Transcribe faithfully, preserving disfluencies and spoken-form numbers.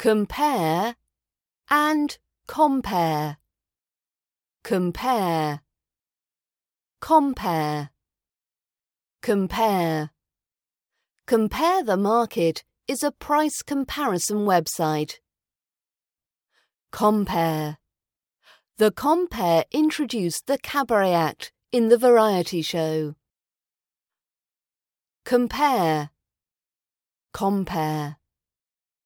compare and compare, compare, compare, compare. Compare the Market is a price comparison website. Compare. The Compare introduced the cabaret act in the variety show. Compare, compare.